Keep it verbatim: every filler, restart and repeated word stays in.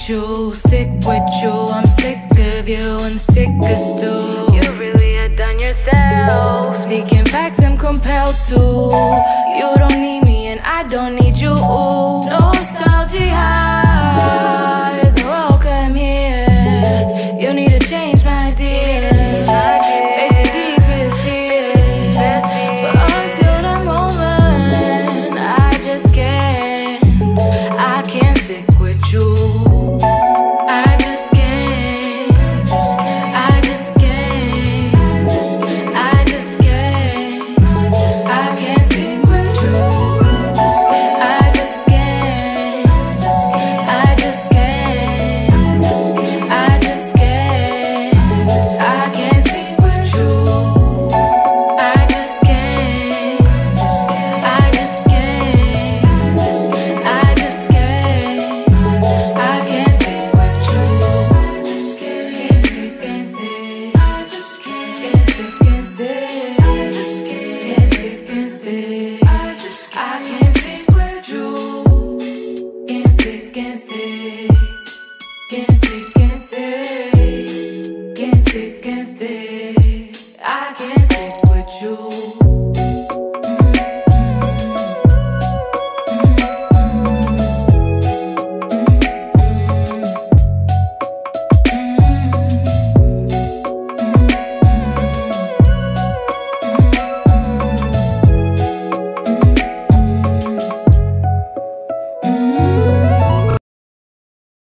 you, stick with you. I'm sick of you and stickers too. You really had done yourself. Speaking facts, I'm compelled to. You don't need me and I don't need you. Nostalgia is welcome here. You need to change, my dear. Face your deepest fears. But until the moment, I just can't. I can't stick with you. I just can't. I just can't. I just can't. I can't stick with you. I just can't. I just can't. I just can't. I can't stick with you. I just can't. I just can't. I just can't. I can't stick with you. I just can't. Can't stick. I just can't. Can't stick. I just can't. Can't stick. I just can't. I can't stick with you. Can't stick. Can't stick. Can't stick.